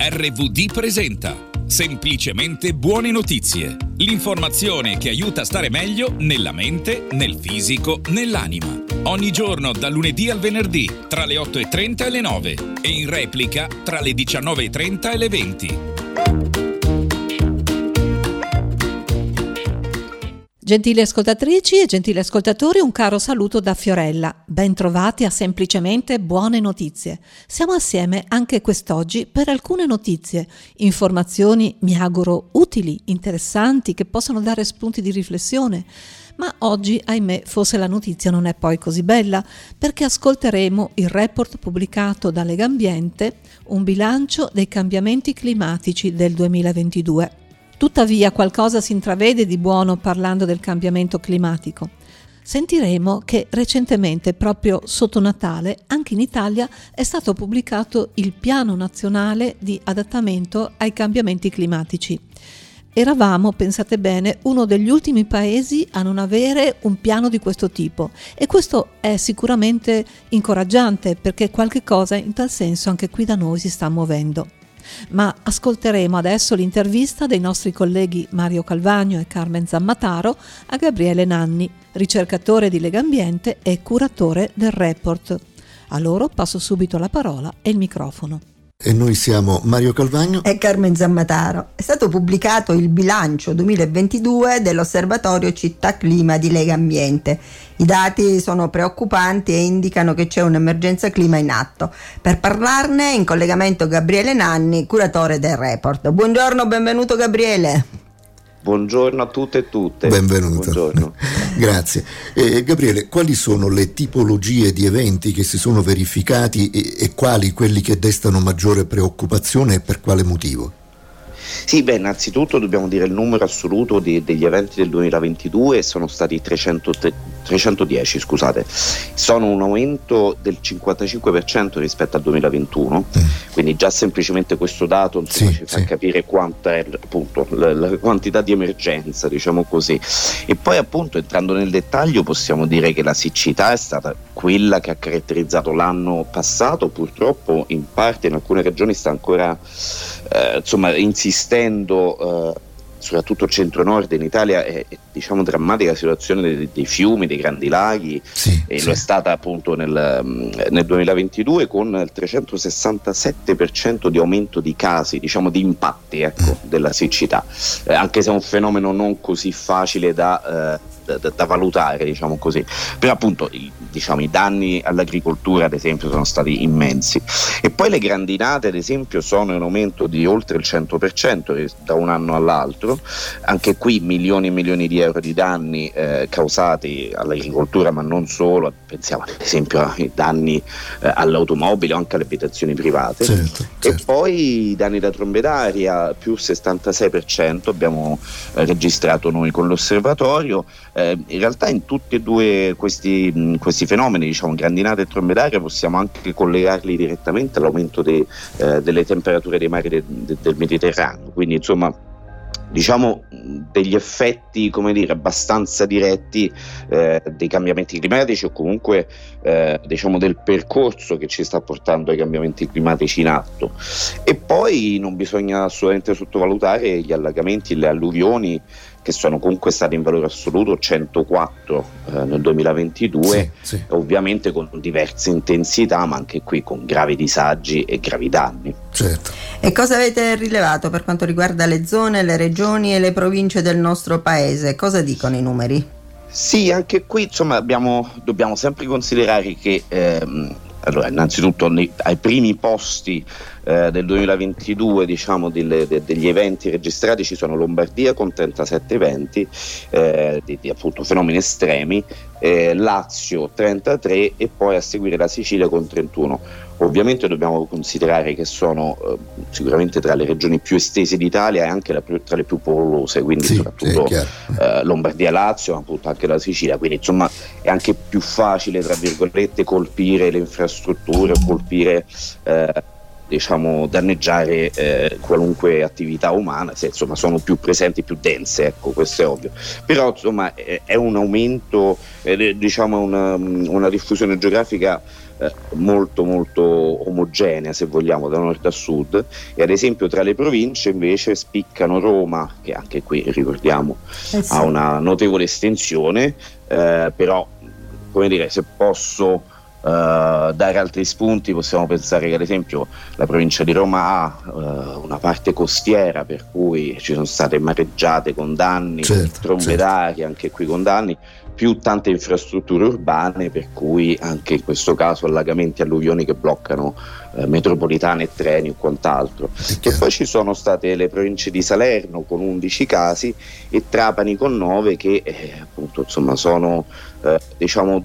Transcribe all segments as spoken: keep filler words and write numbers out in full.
R V D presenta Semplicemente buone notizie. L'informazione che aiuta a stare meglio nella mente, nel fisico, nell'anima. Ogni giorno dal lunedì al venerdì tra le otto e trenta e le nove e in replica tra le diciannove e trenta e le venti. Gentili ascoltatrici e gentili ascoltatori, un caro saluto da Fiorella. Ben trovati a Semplicemente Buone Notizie. Siamo assieme anche quest'oggi per alcune notizie, informazioni mi auguro utili, interessanti, che possano dare spunti di riflessione. Ma oggi, ahimè, forse la notizia non è poi così bella, perché ascolteremo il report pubblicato da Legambiente, un bilancio dei cambiamenti climatici del duemilaventidue. Tuttavia qualcosa si intravede di buono parlando del cambiamento climatico. Sentiremo che recentemente, proprio sotto Natale, anche in Italia è stato pubblicato il Piano Nazionale di Adattamento ai Cambiamenti Climatici. Eravamo, pensate bene, uno degli ultimi paesi a non avere un piano di questo tipo e questo è sicuramente incoraggiante perché qualche cosa in tal senso anche qui da noi si sta muovendo. Ma ascolteremo adesso l'intervista dei nostri colleghi Mario Calvagno e Carmen Zammataro a Gabriele Nanni, ricercatore di Legambiente e curatore del report. A loro passo subito la parola e il microfono. E noi siamo Mario Calvagno e Carmen Zammataro. È stato pubblicato il bilancio duemilaventidue dell'Osservatorio Città Clima di Legambiente. I dati sono preoccupanti e indicano che c'è un'emergenza clima in atto. Per parlarne in collegamento Gabriele Nanni, curatore del report. Buongiorno, benvenuto Gabriele. Buongiorno a tutte e tutte. Benvenuto. Buongiorno. Grazie. Eh, Gabriele, quali sono le tipologie di eventi che si sono verificati e, e quali quelli che destano maggiore preoccupazione e per quale motivo? Sì, beh, innanzitutto dobbiamo dire il numero assoluto di, degli eventi del duemilaventidue sono stati trecento, trecentodieci, scusate, sono un aumento del cinquantacinque per cento rispetto al duemilaventuno, mm. quindi già semplicemente questo dato insomma, sì, ci fa sì. capire quanta è appunto la, la quantità di emergenza, diciamo così. E poi appunto entrando nel dettaglio possiamo dire che la siccità è stata quella che ha caratterizzato l'anno passato, purtroppo in parte in alcune regioni sta ancora eh, insomma insistendo, eh, soprattutto centro-nord in Italia è, è diciamo drammatica la situazione dei, dei fiumi, dei grandi laghi, sì, e sì. lo è stata appunto nel, nel duemilaventidue con il trecentosessantasette per cento di aumento di casi, diciamo di impatti ecco, mm. della siccità, eh, anche se è un fenomeno non così facile da eh, Da, da valutare, diciamo così, però appunto i, diciamo, i danni all'agricoltura ad esempio sono stati immensi. E poi le grandinate ad esempio sono in aumento di oltre il cento per cento da un anno all'altro, anche qui milioni e milioni di euro di danni eh, causati all'agricoltura, ma non solo, pensiamo ad esempio ai danni eh, all'automobile o anche alle abitazioni private. Certo, certo. E poi i danni da trombe d'aria più settantasei per cento abbiamo eh, registrato noi con l'osservatorio. Eh, in realtà in tutti e due questi, mh, questi fenomeni, diciamo grandinate e trombe d'aria, possiamo anche collegarli direttamente all'aumento de, eh, delle temperature dei mari de, de, del Mediterraneo, quindi insomma diciamo degli effetti come dire abbastanza diretti eh, dei cambiamenti climatici o comunque eh, diciamo del percorso che ci sta portando ai cambiamenti climatici in atto. E poi non bisogna assolutamente sottovalutare gli allagamenti e le alluvioni che sono comunque stati in valore assoluto centoquattro eh, nel duemilaventidue, sì, sì. ovviamente con diverse intensità, ma anche qui con gravi disagi e gravi danni. Certo. E cosa avete rilevato per quanto riguarda le zone, le regioni e le province del nostro paese? Cosa dicono i numeri? Sì, anche qui insomma abbiamo, dobbiamo sempre considerare che ehm, allora innanzitutto nei, ai primi posti Eh, del duemilaventidue diciamo delle, de, degli eventi registrati ci sono Lombardia con trentasette eventi eh, di, di appunto fenomeni estremi, eh, Lazio trentatré e poi a seguire la Sicilia con trentuno. Ovviamente dobbiamo considerare che sono eh, sicuramente tra le regioni più estese d'Italia e anche la più, tra le più popolose, quindi sì, soprattutto sì, eh, Lombardia, Lazio, appunto anche la Sicilia, quindi insomma è anche più facile tra virgolette colpire le infrastrutture o colpire eh, diciamo danneggiare eh, qualunque attività umana, se insomma sono più presenti, più dense, ecco, questo è ovvio. Però insomma è, è un aumento, eh, diciamo una, una diffusione geografica eh, molto molto omogenea, se vogliamo, da nord a sud, e ad esempio tra le province invece spiccano Roma, che anche qui ricordiamo eh sì. ha una notevole estensione, eh, però come dire, se posso Uh, dare altri spunti, possiamo pensare che ad esempio la provincia di Roma ha uh, una parte costiera, per cui ci sono state mareggiate con danni, certo, trombe d'aria, certo. anche qui con danni, più tante infrastrutture urbane, per cui anche in questo caso allagamenti, alluvioni che bloccano uh, metropolitane e treni o quant'altro. E poi ci sono state le province di Salerno con undici casi e Trapani con nove, che eh, appunto insomma sono uh, diciamo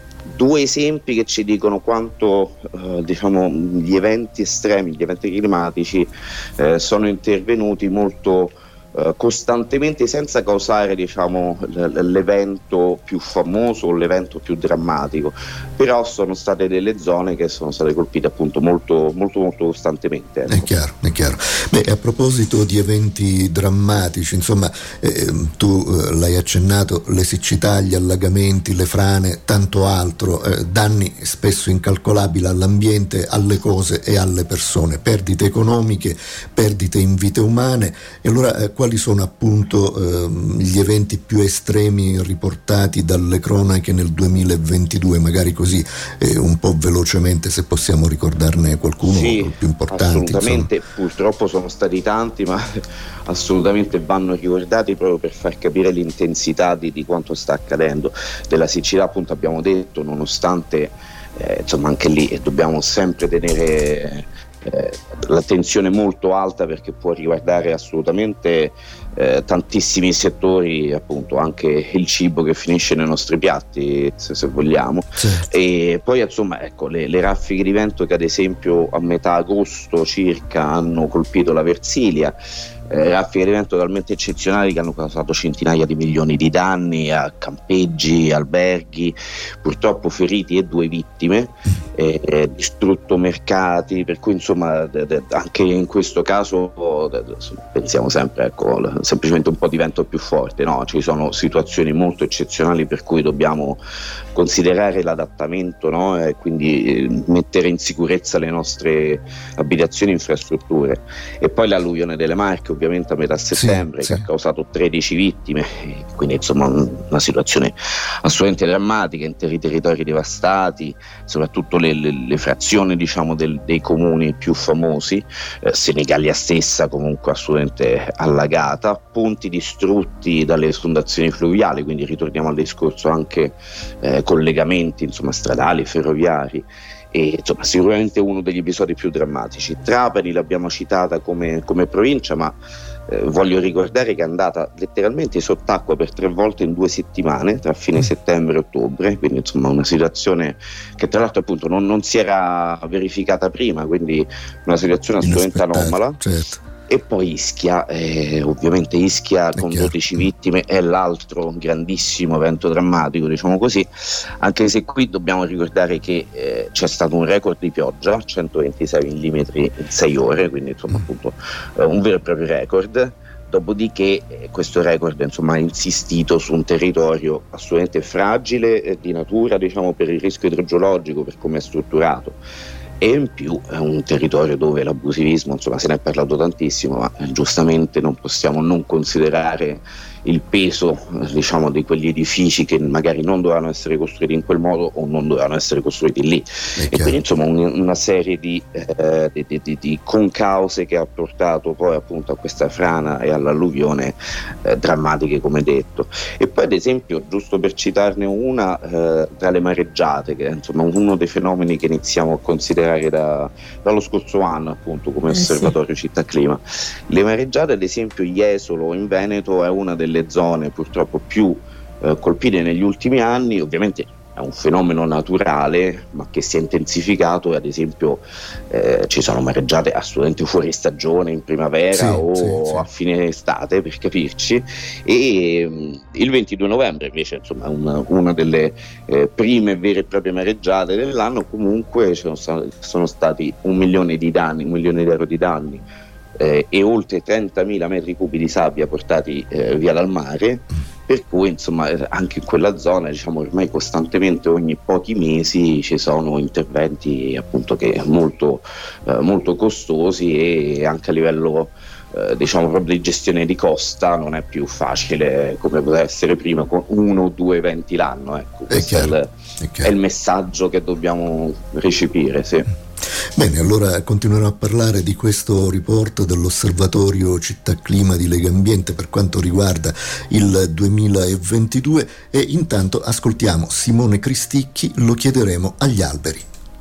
due esempi che ci dicono quanto eh, diciamo gli eventi estremi, gli eventi climatici eh, sono intervenuti molto eh, costantemente, senza causare diciamo l- l'evento più famoso o l'evento più drammatico, però sono state delle zone che sono state colpite appunto molto molto molto costantemente, ecco. È chiaro, è chiaro. Beh, a proposito di eventi drammatici, insomma, eh, tu eh, l'hai accennato, le siccità, gli allagamenti, le frane, tanto altro, eh, danni spesso incalcolabili all'ambiente, alle cose e alle persone, perdite economiche, perdite in vite umane. E allora eh, quali sono appunto eh, gli eventi più estremi riportati dalle cronache nel duemilaventidue, magari così eh, un po' velocemente, se possiamo ricordarne qualcuno, sì, più importanti? Assolutamente, insomma. Purtroppo sono stati tanti, ma assolutamente vanno ricordati proprio per far capire l'intensità di, di quanto sta accadendo. Della siccità appunto abbiamo detto, nonostante eh, insomma anche lì dobbiamo sempre tenere Eh, l'attenzione molto alta, perché può riguardare assolutamente eh, tantissimi settori, appunto anche il cibo che finisce nei nostri piatti, se, se vogliamo. Certo. E poi insomma ecco le, le raffiche di vento che ad esempio a metà agosto circa hanno colpito la Versilia, eh, raffiche di vento talmente eccezionali che hanno causato centinaia di milioni di danni a campeggi, alberghi, purtroppo feriti e due vittime, eh, distrutto mercati, per cui insomma de, de, anche in questo caso de, de, pensiamo sempre ecco semplicemente un po' di vento più forte, no? Ci sono situazioni molto eccezionali per cui dobbiamo considerare l'adattamento, no? E quindi eh, mettere in sicurezza le nostre abitazioni e infrastrutture. E poi l'alluvione delle Marche ovviamente a metà settembre, sì, che sì. ha causato tredici vittime, quindi insomma una situazione assolutamente drammatica, interi territori devastati, soprattutto le, le, le frazioni diciamo del, dei comuni più famosi, eh, Senigallia stessa comunque assolutamente allagata, ponti distrutti dalle esondazioni fluviali, quindi ritorniamo al discorso anche eh, collegamenti insomma stradali, ferroviari. E insomma sicuramente uno degli episodi più drammatici. Trapani l'abbiamo citata come, come provincia, ma eh, voglio ricordare che è andata letteralmente sott'acqua per tre volte in due settimane tra fine settembre e ottobre, quindi insomma una situazione che tra l'altro appunto non, non si era verificata prima, quindi una situazione assolutamente anomala. Certo. E poi Ischia, eh, ovviamente Ischia è con chiaro. dodici vittime è l'altro grandissimo evento drammatico, diciamo così, anche se qui dobbiamo ricordare che eh, c'è stato un record di pioggia, centoventisei millimetri in sei ore, quindi insomma appunto eh, un vero e proprio record. Dopodiché eh, questo record insomma ha insistito su un territorio assolutamente fragile eh, di natura, diciamo per il rischio idrogeologico, per come è strutturato, e in più è un territorio dove l'abusivismo, insomma se ne è parlato tantissimo, ma eh, giustamente non possiamo non considerare il peso diciamo di quegli edifici che magari non dovevano essere costruiti in quel modo o non dovevano essere costruiti lì, e quindi insomma un, una serie di, eh, di, di, di concause che ha portato poi appunto a questa frana e all'alluvione eh, drammatiche come detto. E poi ad esempio, giusto per citarne una, eh, tra le mareggiate, che è insomma uno dei fenomeni che iniziamo a considerare da, dallo scorso anno appunto come eh osservatorio sì. Città Clima, le mareggiate ad esempio Jesolo in Veneto è una delle le zone purtroppo più eh, colpite negli ultimi anni. Ovviamente è un fenomeno naturale ma che si è intensificato, ad esempio eh, ci sono mareggiate assolutamente fuori stagione in primavera sì, o sì, sì. a fine estate, per capirci, e mh, il ventidue novembre invece insomma una, una delle eh, prime vere e proprie mareggiate dell'anno. Comunque ci sono, stati, sono stati un milione di danni, un milione di euro di danni eh, e oltre trentamila metri cubi di sabbia portati eh, via dal mare, per cui insomma anche in quella zona, diciamo, ormai costantemente ogni pochi mesi ci sono interventi appunto che molto, eh, molto costosi, e anche a livello eh, diciamo proprio di gestione di costa non è più facile come poteva essere prima con uno o due eventi l'anno, ecco. Questo è, è, il, è, è il messaggio che dobbiamo recepire, sì. Bene, allora continuerò a parlare di questo report dell'Osservatorio Città Clima di Legambiente per quanto riguarda il duemilaventidue, e intanto ascoltiamo Simone Cristicchi, Lo chiederemo agli alberi.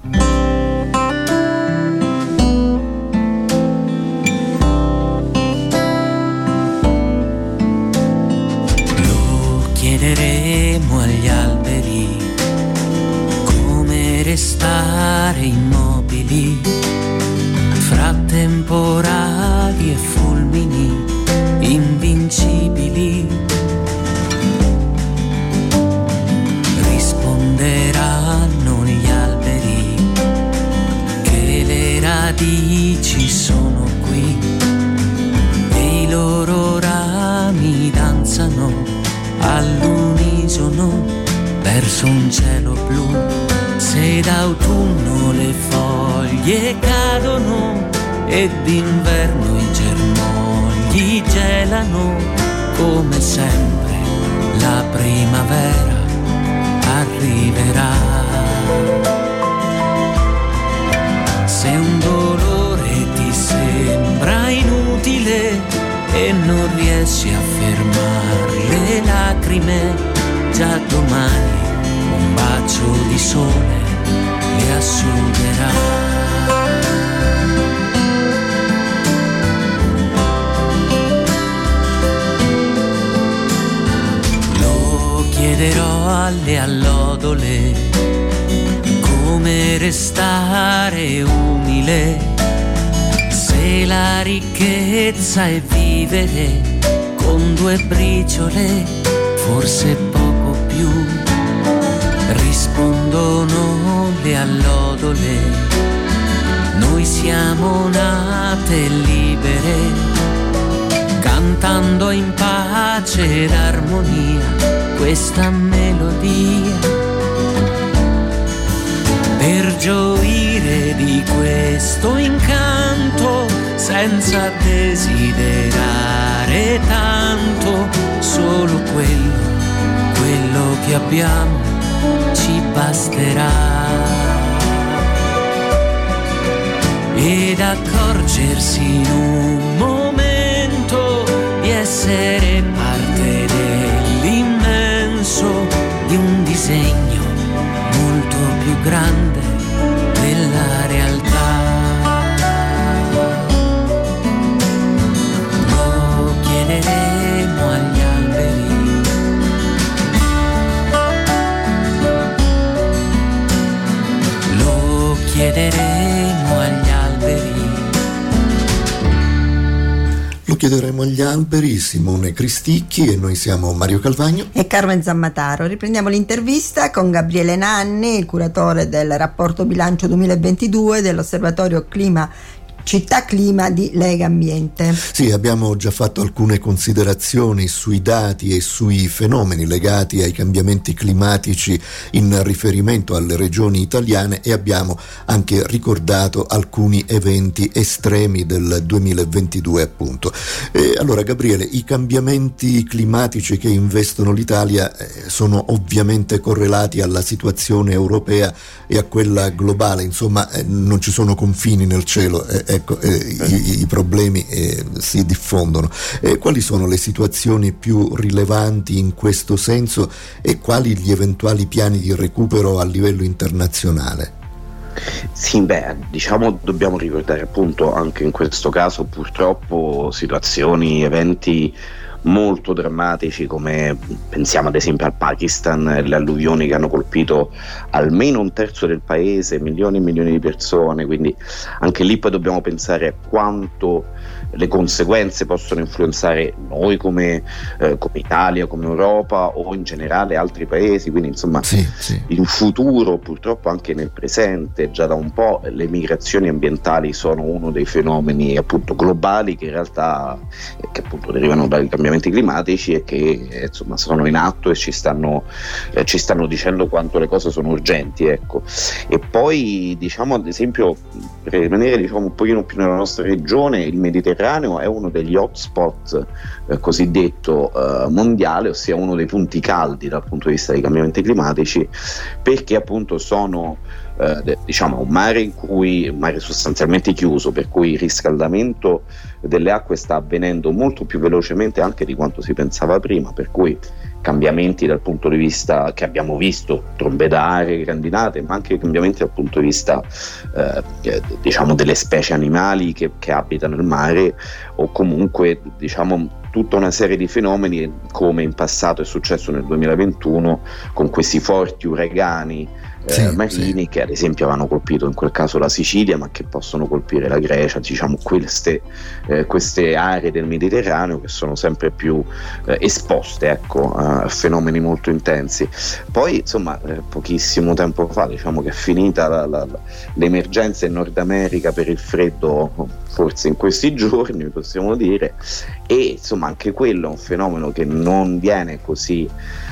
Lo chiederemo agli alberi come restare immobili fra temporali e fulmini invincibili. Risponderanno gli alberi che le radici sono qui e i loro rami danzano all'unisono verso un cielo blu. Se d'autunno le foglie cadono e d'inverno i germogli gelano, come sempre la primavera arriverà. Se un dolore ti sembra inutile e non riesci a fermare le lacrime, già domani un bacio di sole li asciugherà. Lo chiederò alle allodole come restare umile, se la ricchezza è vivere con due briciole, forse poco più. Rispondono le allodole, noi siamo nate libere, cantando in pace ed armonia questa melodia, per gioire di questo incanto senza desiderare tanto, solo quello, quello che abbiamo ci basterà, ed accorgersi in un momento di essere parte dell'immenso, di un disegno molto più grande della realtà. Lo chiederemo agli alberi, chiederemo agli alberi. Lo chiederemo agli alberi, Simone Cristicchi, e noi siamo Mario Calvagno e Carmen Zammataro. Riprendiamo l'intervista con Gabriele Nanni, il curatore del rapporto bilancio duemilaventidue dell'Osservatorio Clima Città Clima di Legambiente. Sì, abbiamo già fatto alcune considerazioni sui dati e sui fenomeni legati ai cambiamenti climatici in riferimento alle regioni italiane, e abbiamo anche ricordato alcuni eventi estremi del duemilaventidue, appunto. E allora, Gabriele, i cambiamenti climatici che investono l'Italia eh, sono ovviamente correlati alla situazione europea e a quella globale, insomma eh, non ci sono confini nel cielo. Eh, Ecco, eh, i, i problemi eh, si diffondono. Eh, quali sono le situazioni più rilevanti in questo senso e quali gli eventuali piani di recupero a livello internazionale? Sì, beh, diciamo dobbiamo ricordare appunto anche in questo caso purtroppo situazioni, eventi molto drammatici, come pensiamo ad esempio al Pakistan, le alluvioni che hanno colpito almeno un terzo del paese, milioni e milioni di persone, quindi anche lì poi dobbiamo pensare a quanto le conseguenze possono influenzare noi come, eh, come Italia, come Europa o in generale altri paesi, quindi insomma sì, sì. in futuro, purtroppo anche nel presente, già da un po' le migrazioni ambientali sono uno dei fenomeni appunto globali che in realtà eh, che appunto derivano dai cambiamenti climatici e che eh, insomma sono in atto e ci stanno, eh, ci stanno dicendo quanto le cose sono urgenti, ecco. E poi diciamo ad esempio, per rimanere diciamo un pochino più nella nostra regione, il Mediterraneo è uno degli hotspot eh, cosiddetto eh, mondiale, ossia uno dei punti caldi dal punto di vista dei cambiamenti climatici, perché appunto sono eh, diciamo un mare in cui un mare sostanzialmente chiuso, per cui il riscaldamento delle acque sta avvenendo molto più velocemente anche di quanto si pensava prima, per cui cambiamenti dal punto di vista che abbiamo visto, trombe d'aria, grandinate, ma anche cambiamenti dal punto di vista eh, diciamo delle specie animali che, che abitano il mare, o comunque diciamo tutta una serie di fenomeni come in passato è successo nel duemilaventuno con questi forti uragani eh, sì, marini sì. che ad esempio avevano colpito in quel caso la Sicilia, ma che possono colpire la Grecia, diciamo queste, eh, queste aree del Mediterraneo che sono sempre più eh, esposte ecco, a fenomeni molto intensi. Poi insomma eh, pochissimo tempo fa diciamo che è finita la, la, l'emergenza in Nord America per il freddo, forse in questi giorni possiamo dire, e insomma anche quello è un fenomeno che non viene così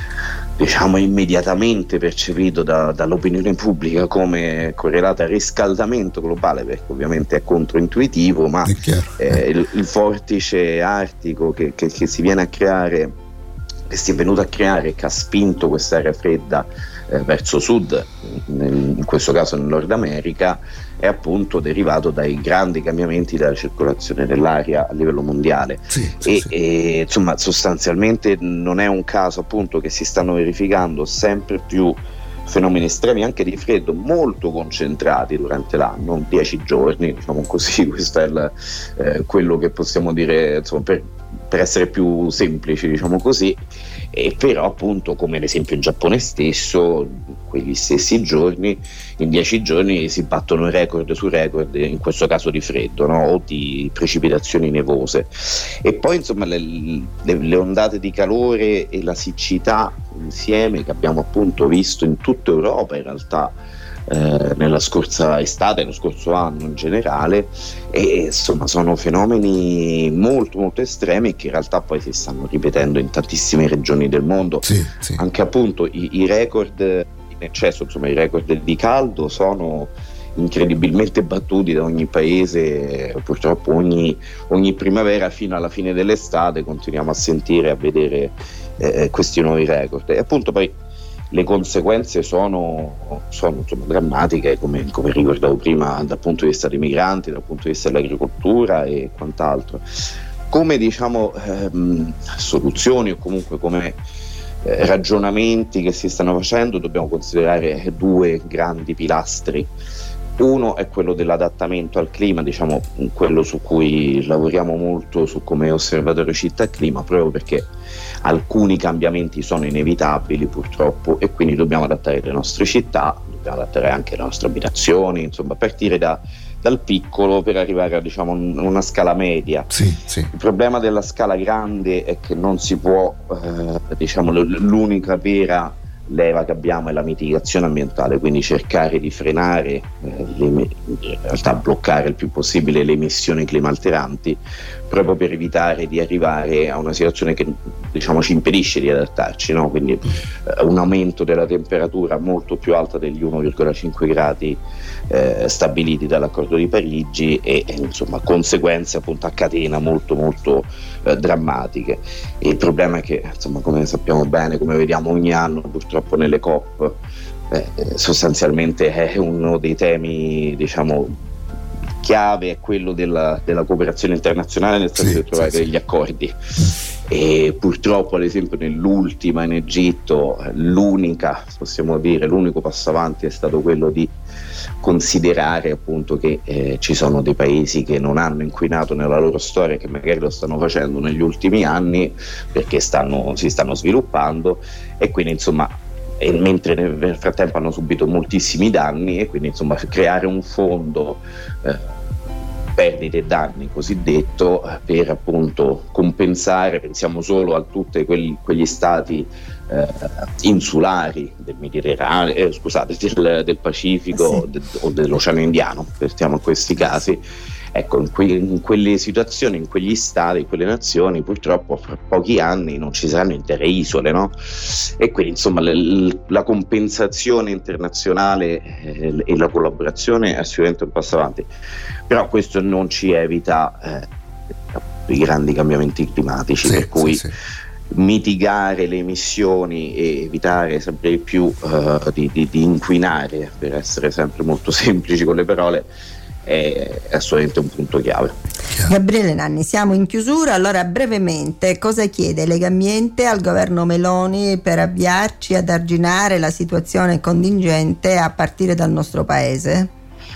diciamo immediatamente percepito da, dall'opinione pubblica come correlato al riscaldamento globale, perché ovviamente è controintuitivo, ma eh, il, il vortice artico che, che, che si viene a creare, che si è venuto a creare, che ha spinto quest'area fredda eh, verso sud, nel, in questo caso nel Nord America, è appunto derivato dai grandi cambiamenti della circolazione dell'aria a livello mondiale. Sì, sì, e, sì. e insomma sostanzialmente non è un caso appunto che si stanno verificando sempre più fenomeni estremi anche di freddo molto concentrati durante l'anno, dieci giorni diciamo così, questo è il, eh, quello che possiamo dire insomma, per, per essere più semplici diciamo così, e però appunto come ad esempio in Giappone stesso quegli stessi giorni, in dieci giorni si battono record su record, in questo caso di freddo, no? O di precipitazioni nevose. E poi insomma le, le, le ondate di calore e la siccità insieme che abbiamo appunto visto in tutta Europa in realtà eh, nella scorsa estate, lo scorso anno in generale, e insomma sono fenomeni molto molto estremi che in realtà poi si stanno ripetendo in tantissime regioni del mondo. Sì, sì. Anche appunto i, i record in eccesso, insomma i record di caldo sono incredibilmente battuti da ogni paese, purtroppo ogni, ogni primavera fino alla fine dell'estate continuiamo a sentire, a vedere eh, questi nuovi record, e appunto poi le conseguenze sono, sono insomma, drammatiche, come, come ricordavo prima, dal punto di vista dei migranti, dal punto di vista dell'agricoltura e quant'altro. Come diciamo ehm, soluzioni o comunque come eh, ragionamenti che si stanno facendo, dobbiamo considerare due grandi pilastri. Uno è quello dell'adattamento al clima, diciamo quello su cui lavoriamo molto su come osservatorio città clima, proprio perché alcuni cambiamenti sono inevitabili purtroppo, e quindi dobbiamo adattare le nostre città, dobbiamo adattare anche le nostre abitazioni, insomma partire da, dal piccolo per arrivare a diciamo una scala media. Sì, sì. Il problema della scala grande è che non si può eh, diciamo l'unica vera leva che abbiamo è la mitigazione ambientale, quindi cercare di frenare eh, le, in realtà bloccare il più possibile le emissioni climalteranti, proprio per evitare di arrivare a una situazione che diciamo ci impedisce di adattarci, no? Quindi eh, un aumento della temperatura molto più alta degli uno virgola cinque gradi eh, stabiliti dall'accordo di Parigi, e, e insomma conseguenze appunto a catena molto molto eh, drammatiche. E il problema è che insomma, come sappiamo bene, come vediamo ogni anno purtroppo nelle COP, eh, sostanzialmente è uno dei temi diciamo chiave, è quello della, della cooperazione internazionale nel senso sì, di trovare sì, degli accordi. E purtroppo ad esempio nell'ultima in Egitto l'unica, possiamo dire, l'unico passo avanti è stato quello di considerare appunto che eh, ci sono dei paesi che non hanno inquinato nella loro storia, che magari lo stanno facendo negli ultimi anni perché stanno, si stanno sviluppando, e quindi insomma e mentre nel frattempo hanno subito moltissimi danni, e quindi insomma creare un fondo eh, perdite e danni cosiddetto per appunto compensare, pensiamo solo a tutti quegli stati eh, insulari del Mediterraneo, eh, scusate, del, del Pacifico sì. de, o dell'Oceano Indiano, pensiamo a questi casi. Ecco, in, que- in quelle situazioni, in quegli stati, in quelle nazioni, purtroppo fra pochi anni non ci saranno intere isole, no? E quindi insomma l- la compensazione internazionale eh, e la collaborazione è sicuramente un passo avanti, però questo non ci evita eh, i grandi cambiamenti climatici, sì, per cui sì, sì. mitigare le emissioni e evitare sempre di più uh, di, di, di inquinare, per essere sempre molto semplici con le parole, è assolutamente un punto chiave. Gabriele Nanni, siamo in chiusura, allora brevemente cosa chiede Legambiente al governo Meloni per avviarci ad arginare la situazione contingente a partire dal nostro paese?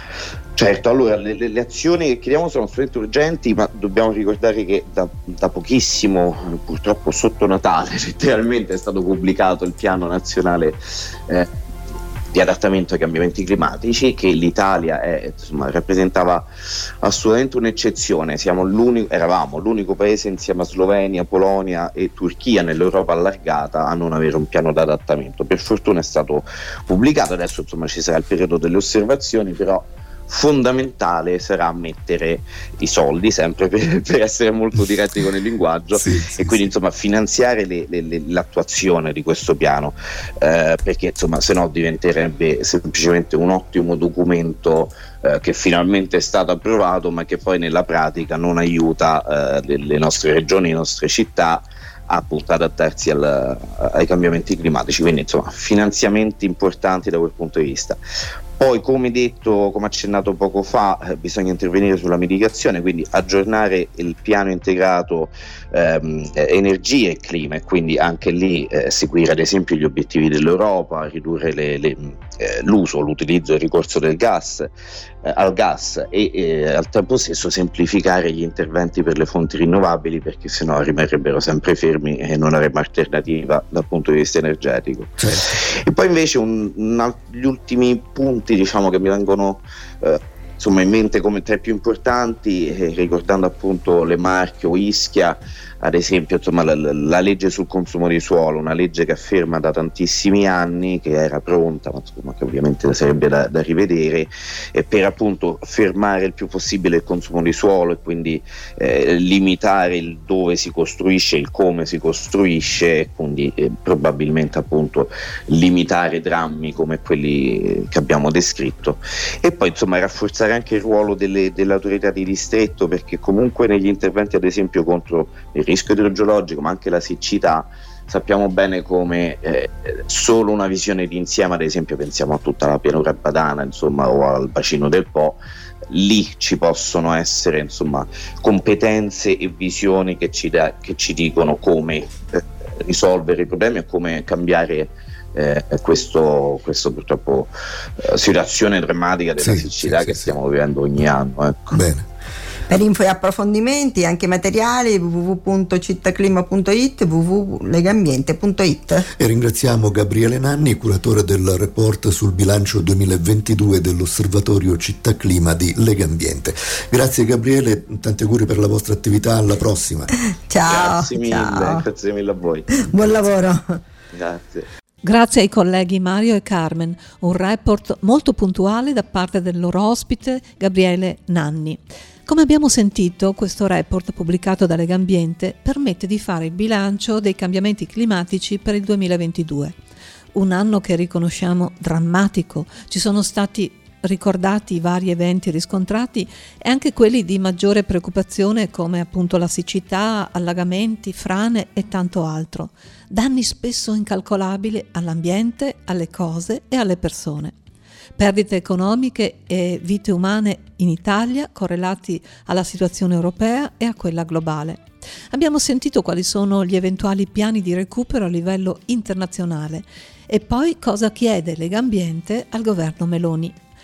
Certo, allora le, le azioni che chiediamo sono assolutamente urgenti, ma dobbiamo ricordare che da, da pochissimo, purtroppo sotto Natale, letteralmente è stato pubblicato il piano nazionale eh, di adattamento ai cambiamenti climatici, che l'Italia è, insomma, rappresentava assolutamente un'eccezione. Siamo l'unico, eravamo l'unico paese insieme a Slovenia, Polonia e Turchia nell'Europa allargata a non avere un piano d'adattamento. Per fortuna è stato pubblicato, adesso insomma ci sarà il periodo delle osservazioni, però fondamentale sarà mettere i soldi, sempre per, per essere molto diretti con il linguaggio, sì, sì, e quindi insomma finanziare le, le, le, l'attuazione di questo piano, eh, perché insomma se no diventerebbe semplicemente un ottimo documento eh, che finalmente è stato approvato, ma che poi nella pratica non aiuta eh, le, le nostre regioni, le nostre città appunto adattarsi al, ai cambiamenti climatici. Quindi insomma finanziamenti importanti da quel punto di vista. Poi, come detto, come accennato poco fa, eh, bisogna intervenire sulla mitigazione, quindi aggiornare il piano integrato ehm, energia e clima, e quindi anche lì eh, seguire ad esempio gli obiettivi dell'Europa, ridurre le, le, eh, l'uso, l'utilizzo e il ricorso del gas, eh, al gas e eh, al tempo stesso semplificare gli interventi per le fonti rinnovabili, perché sennò rimarrebbero sempre fermi e non avremmo alternativa dal punto di vista energetico. Certo. E poi invece un, un, gli ultimi punti diciamo che mi vengono eh, insomma in mente come tra i più importanti, eh, ricordando appunto le Marche o Ischia ad esempio, insomma la, la legge sul consumo di suolo, una legge che afferma da tantissimi anni, che era pronta, ma insomma che ovviamente sarebbe da, da rivedere, e per appunto fermare il più possibile il consumo di suolo e quindi eh, limitare il dove si costruisce, il come si costruisce, e quindi eh, probabilmente appunto limitare drammi come quelli che abbiamo descritto, e poi insomma rafforzare anche il ruolo delle, delle autorità di distretto, perché comunque negli interventi ad esempio contro il rischio idrogeologico ma anche la siccità sappiamo bene come eh, solo una visione d'insieme, ad esempio pensiamo a tutta la pianura padana insomma o al bacino del Po, lì ci possono essere insomma competenze e visioni che ci, da, che ci dicono come eh, risolvere i problemi e come cambiare eh, questo, questo purtroppo eh, situazione drammatica della sì, siccità sì, che sì, stiamo sì. vivendo ogni anno, ecco. Bene. Per info e approfondimenti anche materiali w w w punto cittaclima punto it, w w w punto legambiente punto it. E ringraziamo Gabriele Nanni, curatore del report sul bilancio duemilaventidue dell'Osservatorio Città Clima di Legambiente. Grazie Gabriele, tanti auguri per la vostra attività, alla prossima. Ciao. Grazie mille, ciao. grazie mille a voi. Buon lavoro. Grazie. Grazie ai colleghi Mario e Carmen, un report molto puntuale da parte del loro ospite Gabriele Nanni. Come abbiamo sentito, questo report pubblicato da Legambiente permette di fare il bilancio dei cambiamenti climatici per il duemilaventidue. Un anno che riconosciamo drammatico. Ci sono stati ricordati i vari eventi riscontrati e anche quelli di maggiore preoccupazione, come appunto la siccità, allagamenti, frane e tanto altro. Danni spesso incalcolabili all'ambiente, alle cose e alle persone. Perdite economiche e vite umane in Italia correlati alla situazione europea e a quella globale. Abbiamo sentito quali sono gli eventuali piani di recupero a livello internazionale e poi cosa chiede Legambiente al governo Meloni.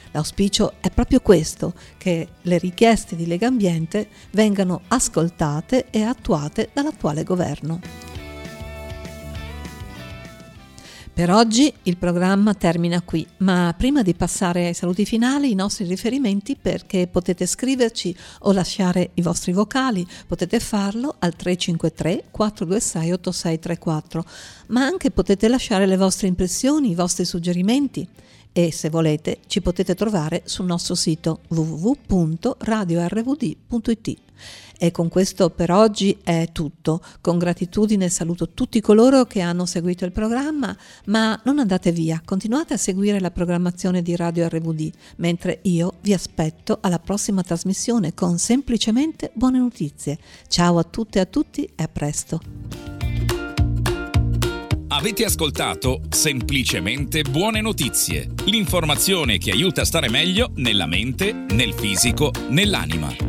L'auspicio è proprio questo, che le richieste di Legambiente vengano ascoltate e attuate dall'attuale governo. Per oggi il programma termina qui, ma prima di passare ai saluti finali, i nostri riferimenti perché potete scriverci o lasciare i vostri vocali, potete farlo al tre cinque tre quattro due sei otto sei tre quattro, ma anche potete lasciare le vostre impressioni, i vostri suggerimenti e se volete ci potete trovare sul nostro sito w w w punto radio r v d punto i t. E con questo per oggi è tutto. Con gratitudine saluto tutti coloro che hanno seguito il programma, ma non andate via, continuate a seguire la programmazione di Radio R V D, mentre io vi aspetto alla prossima trasmissione con semplicemente buone notizie. Ciao a tutte e a tutti e a presto. Avete ascoltato Semplicemente Buone Notizie, l'informazione che aiuta a stare meglio nella mente, nel fisico, nell'anima.